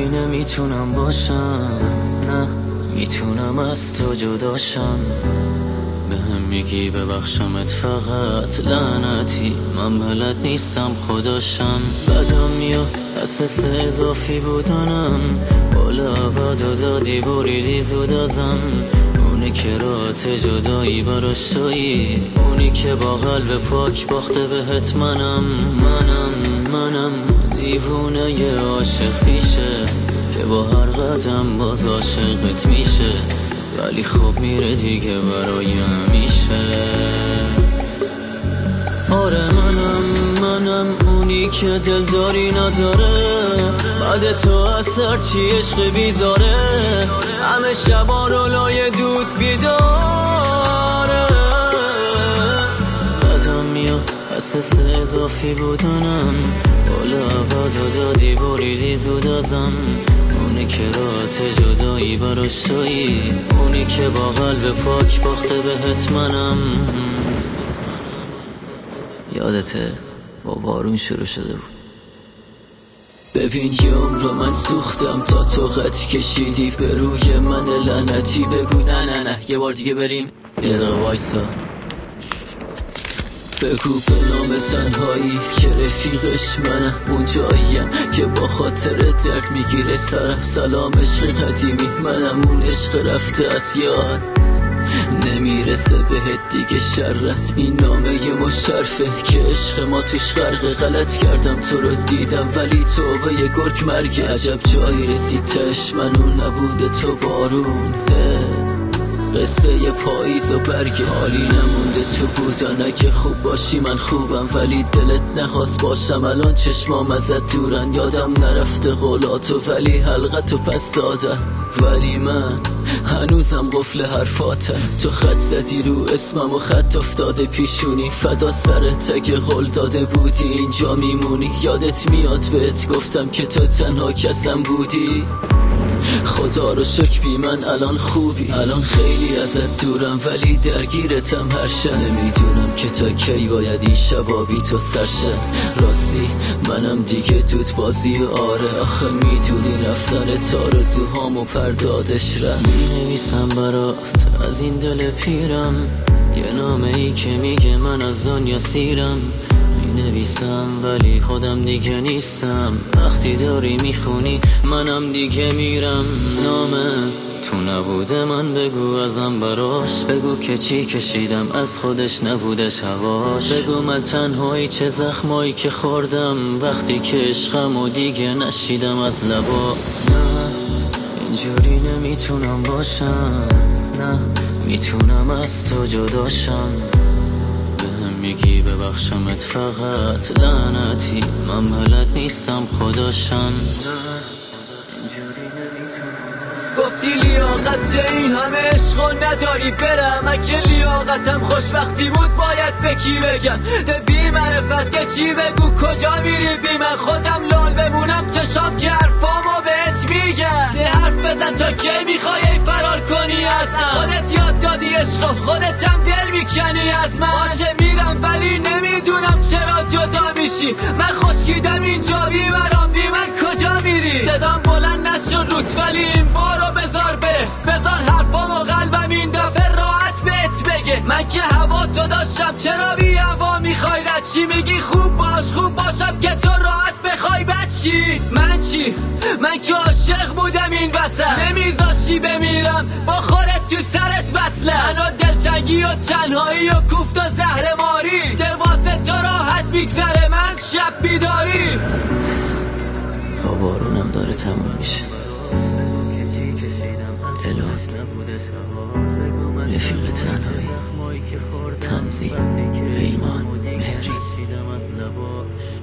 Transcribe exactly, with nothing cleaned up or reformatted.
نمیتونم باشم، نه میتونم از تو جداشم. به هم میگی ببخشمت فقط لعنتی، من بلد نیستم خداشم. بدم میاد اساس اضافی بودنم، بالا بدا دادی بریدی زود ازم. اونی که رات جدایی براش تویی، اونی که با قلب پاک باخته بهت منم. منم منم دیوونه ی عاشقیشه که با هر قدم باز عاشقت میشه، ولی خب میره دیگه برای همیشه. آره منم منم اونی که دلداری نداره، بعد تو از سرچی عشق بیزاره، همه شبا رو لای دود بیداره. بدم میاد اساس اضافی بودنم، بالا بدا دادی بریدی زود ازم. اونی که رات جدایی براش تویی، اونی که با قلب پاک باخته بهت منم. یادته با بارون شروع شده بود. ببین یه عمر من سوختم تا تو خط کشیدی به روی من لعنتی. بگو نه نه نه یه بار دیگه بریم، یه دقیقه وایسا. بگو به نام تنهایی که رفیقش منم، اون جاییم که با خاطر درد میگیره سرم. سلام عشق قدیمی، منم اون عشق رفته از یاد، نمیرسه بهت دیگه شره. این نامه ی مشرفه که عشق ما توش غرقه. غلط کردم تو رو دیدم ولی تو به یه گرگ مرگه. عجب جایی رسید تش، من اون نبوده تو بارون. قصه ی پاییز و برگ، حالی نمونده تو بودن. اگه خوب باشی من خوبم، ولی دلت نخواست باشم. الان چشمام ازت دورن، یادم نرفته قولاتو ولی حلقتو پس دادم. ولی من هنوزم قفل حرفاتم. تو خط زدی رو اسمم و خط افتاده پیشونی، فدا سرت اگه قول داده بودی اینجا میمونی. یادت میاد بهت گفتم که تو تنها کسم بودی. خدا رو شکر بی من الان خوبی. الان خیلی ازت دورم ولی درگیرتم هر شب. نمیدونم که تا کی باید این شبا بی تو سرشم. راستی منم دیگه دود بازی. آره آخه میدونی رفتن تارزوهامو پردادش رم. مینویسم برات از این دل پیرم، یه نامه ای که میگه من از دنیا سیرم. نویسم ولی خودم دیگه نیستم، وقتی داری میخونی منم دیگه میرم. نامه تو نبوده من بگو ازم براش، بگو که چی کشیدم از خودش نبودش هواش. بگو من تنهایی چه زخمایی که خوردم وقتی که عشقم و دیگه نشیدم از لبا. نه اینجوری نمیتونم باشم، نه میتونم از تو جداشم. میگی ببخشمت فقط لعنتی، من بلد نیستم خداشم. گفتی لیاقت چه این همه عشقو نداری برم. اگه لیاقتم خوشبختی بود باید به کی بگم؟ ده بی معرفت که چی بگو کجا میری بی من؟ خودم لال بمونم چشام که حرفامو بهت میگم. ده حرف بزن تا کی میخوای فرار کنی از من؟ خودت یاد دادی عشقو، خودت هم دل میکنی از من. باشه میرم ولی نمیدونم چرا جدا میشی. من خشکیدم اینجا بی مرام، بی من کجا میری؟ صدام بلند نشد روت ولی این بارو بذار بره. بذار حرفامو قلبم این دفعه راحت بهت بگه. من که هوا تو داشتم چرا بی هوا میخوای رد چی؟ میگی خوب باش خوب باشم که تو راحت بخوای بد چی؟ من چی؟ من که عاشق بودم این وسط، نمیذاشی بمیرم با خورت تو سرت بسله. منو دلتنگی و تنهایی و کوفت و زهر ماری، دواسه تو راحت میگذره من شب بیداری. با بارونم داره تموم میشه. الان رفیق تنهایی، تنظیم، پیمان، مهری.